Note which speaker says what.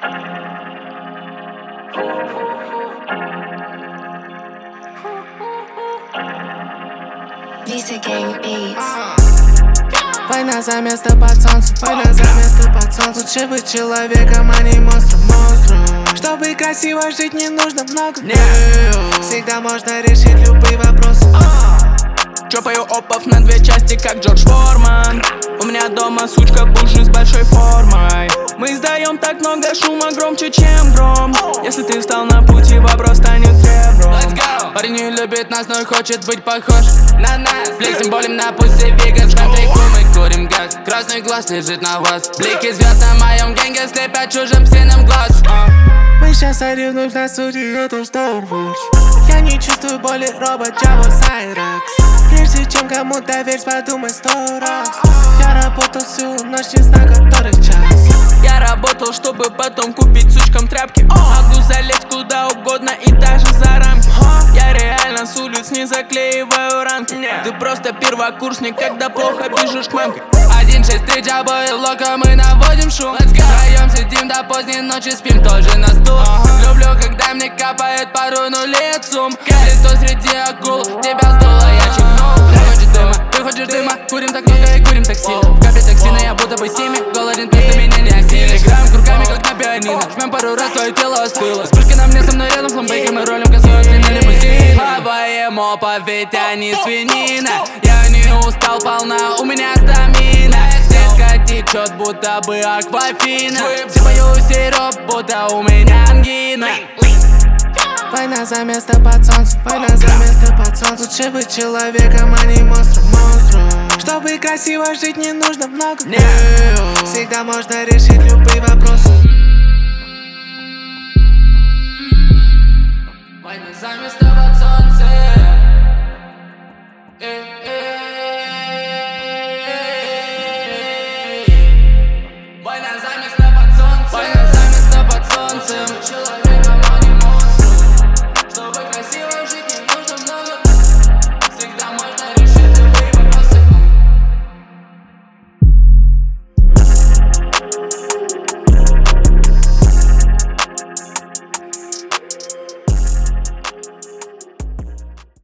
Speaker 1: Visa Gang Beats.
Speaker 2: Война за место под солнцем, война за место под солнцем. Лучше быть человеком, а не монстром. Чтобы красиво жить, не нужно много. Всегда можно решить любые вопросы.
Speaker 3: Чопаю опов на две части, как Джордж Форман. У меня дома сучка буши с большой формой. Мы издаем так много шума, громче, чем гром. Если ты встал на пути, вопрос станет ребром. Парень не любит нас, но хочет быть похож на нас. Блик символим на пульсе вегас, жмем трейку, мы курим газ. Красный глаз лежит на вас. Блики звезд на моем генге слепят чужим стенам глаз.
Speaker 2: Мы сейчас соревнуемся на суде, это Star Wars. Я не чувствую боли, робот Джаво Сайракс. Прежде чем кому-то верить, подумай 100 раз. Я работал всю ночь, не знаю, который час.
Speaker 3: Я работал, чтобы потом купить сучкам тряпки. Могу залезть куда угодно и даже за рамки. Я реально с улиц не заклеиваю рамки. Ты просто первокурсник, когда плохо бежишь к мамке. 1-6-3, Джабо и Лока, мы наводим шум. Втроем сидим до поздней ночи, спим тоже на стул. Люблю, когда мне капает пару нулей от сумм. Лицо среди акул, тебя сдуло, я чихнул. Ты хочешь дыма, курим так много и курим так сильно. В капе токсина, я будто бы семи. Голоден, пить, меня не осилишь. Играем кругами, как на пианино. Жмем пару раз, твое тело остыло. Вспышки на мне, со мной рядом, фламбейки, мы ролим косой длинной лимузины. Хаваем опа, ведь они свинина. Я не устал, полна, у меня стамина. Детка течет, будто бы аквафина. Сипаю сироп, будто у меня ангина.
Speaker 2: Война за место под солнцем, война за место под солнцем. Лучше быть человеком, а не монстром. Чтобы красиво жить, не нужно много. Всегда можно решить любые вопросы.
Speaker 3: Война за место